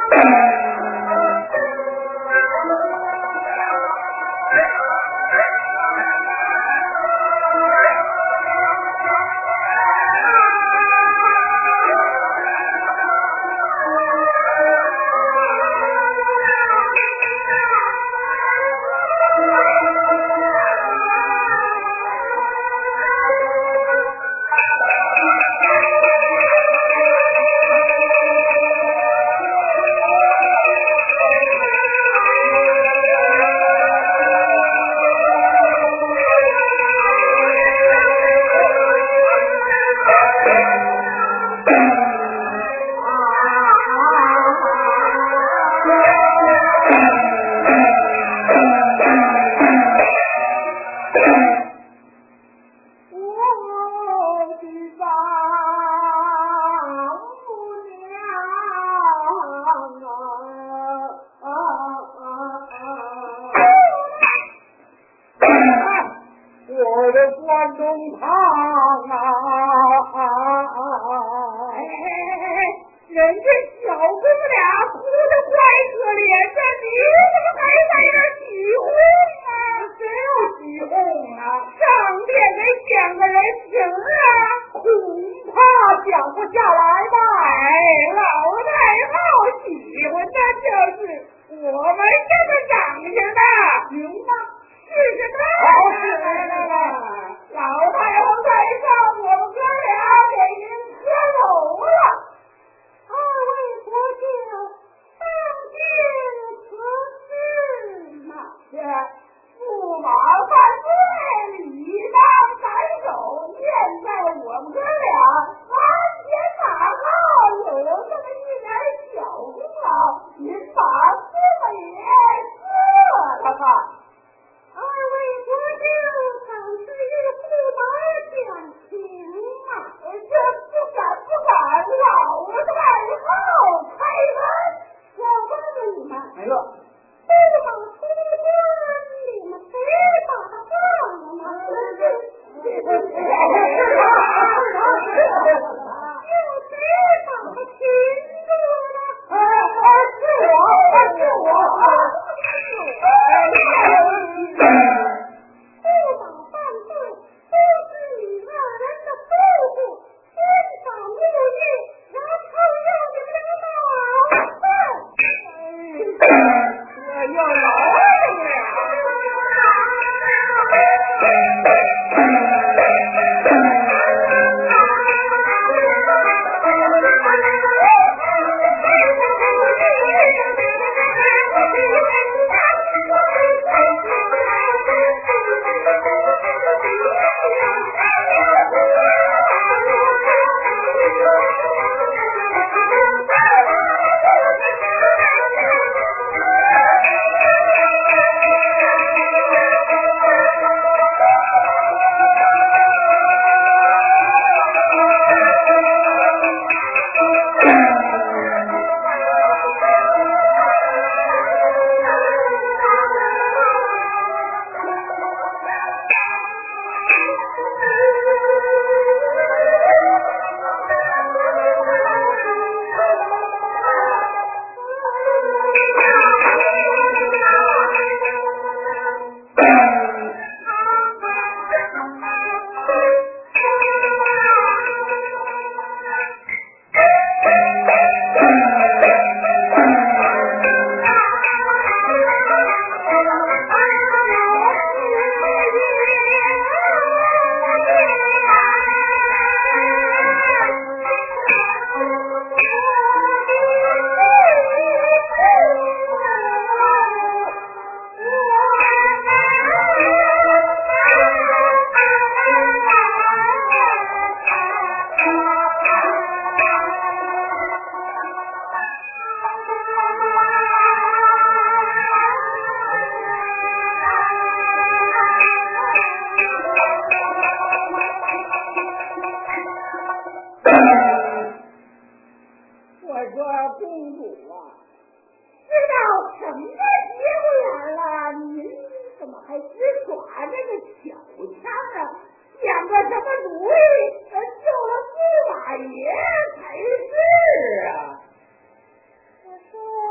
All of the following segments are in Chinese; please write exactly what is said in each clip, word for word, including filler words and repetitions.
我说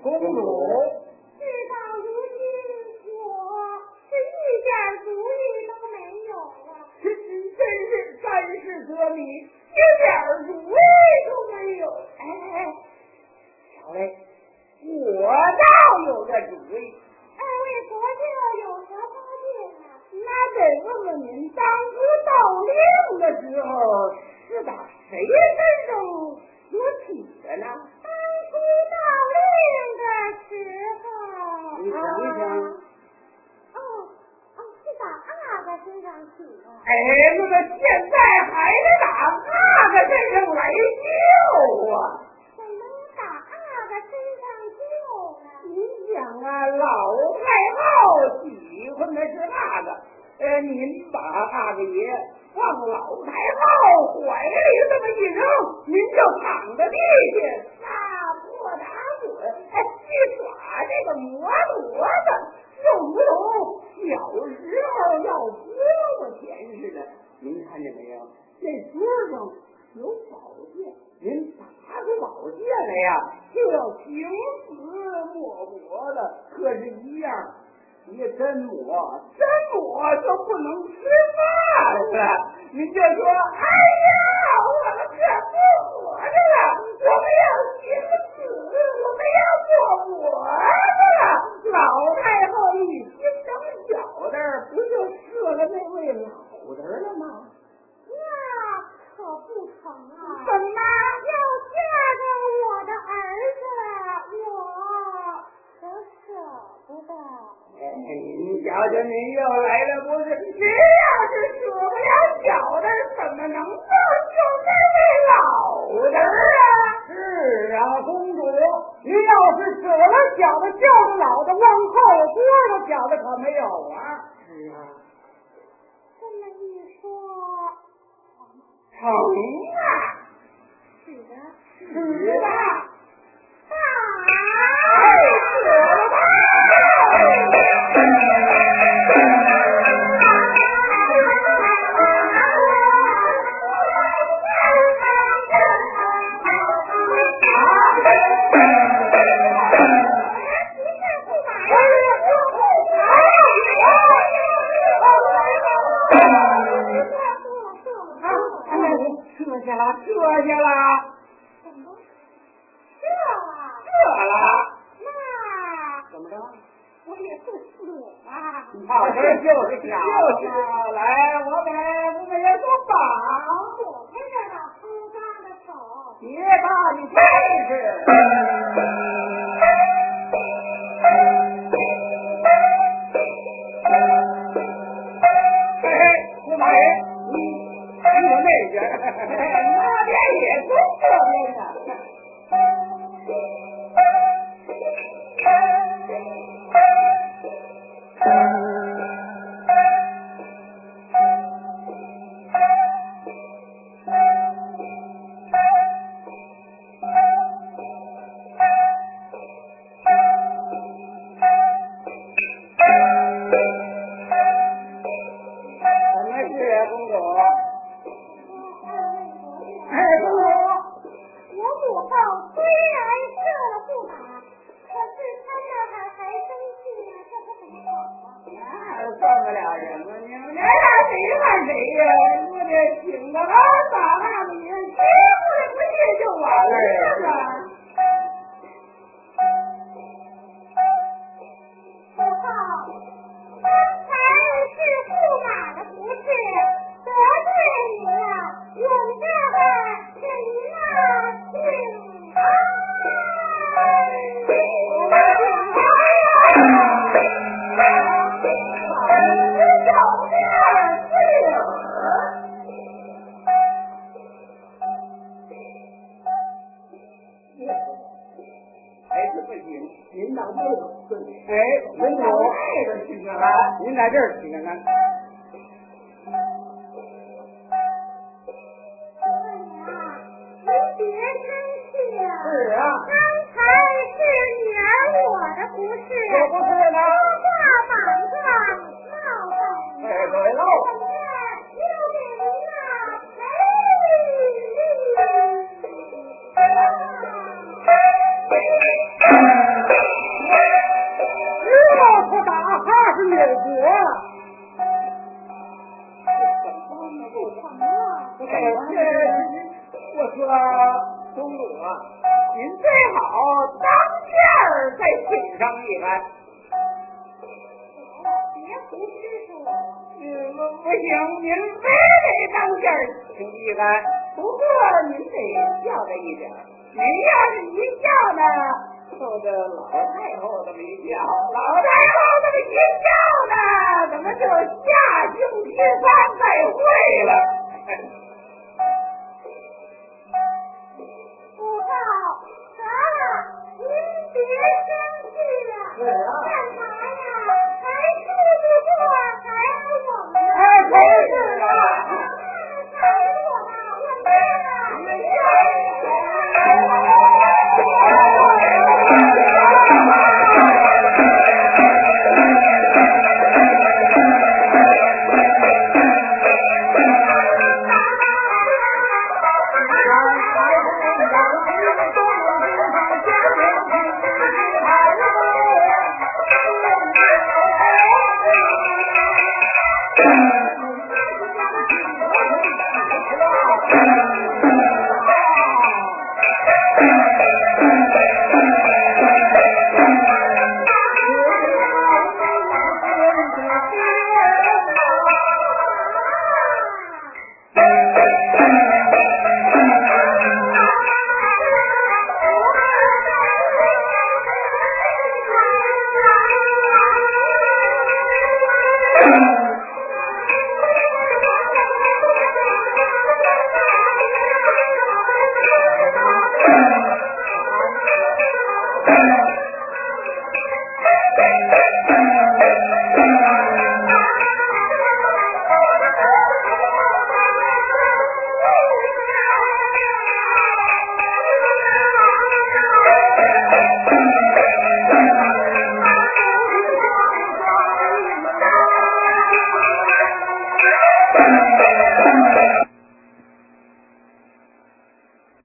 公主， 事到如今，我是一点主意都没有啊！ 真是三世得米，一点主意都没有。哎哎，小雷，我倒有个主意。 二位国舅有何高见啊？ 那得问问您，当初盗令的时候是打谁身上所起的呢？ 当初盗令的时候， 你想一想。 哦哦，是打阿哥身上起的。 哎，那个现在还得打阿哥身上来救啊！ 怎么打阿哥身上救呢？ 您想啊，老太后喜欢的是阿哥，呃，您把阿哥爷往老太后怀里这么一扔，您就躺在地下，撒泼打滚，哎，去耍这个摩托的，就如同小时候要胳膊钱似的。您看见没有？这桌上有宝剑，您打出宝剑来呀，就要情死莫活的。可是，一样，别真抹，真抹就不能吃饭了。您就说，哎呀，我们可不活着了，我们要行死，我们要做活着了。老太后一心等小的，不就射了那位老的了吗？ 那可不成啊！ 怎么？ 要嫁给我的儿子，我可舍不得。 哎，您瞧瞧，您又来了，不是？您要是舍不了小的，怎么能够救那位老的啊？是啊，公主，您要是舍了小的，救了老的，往后多了小的可没有啊。是啊。 这么一说， 成啊！ 是的， 是的。 太死了吧！撤下了，撤下了。 怎么？撤了？ 撤了。 那怎么着？ 我也是死啊！ 好事就是巧了。来，我给我给人说绑。 我陪着他偷他的手。 别怕，你试试。嘿嘿，司马人，你你说那边，那边也跟这边呢。您在这儿听看看。 您别生气啊！ 是啊， 刚才是女儿我的不是， 可不是吗？ 说话莽撞，冒犯你。 哎，对喽。 我们又给您呐赔礼。 了，您最好当面再请上一杆。 别胡吃说。 嗯，不行，您非得当面请一杆。不过您得孝这一点，您要是一笑呢，受着老太后这么一笑，老太后这么一笑呢，怎么就下星期三再会了？ 不好，啊，您别生气了。 是啊。 干嘛呀？还处不过还我们。 哎，真是的。 太弱了，我妈呀！ 你 Thank you.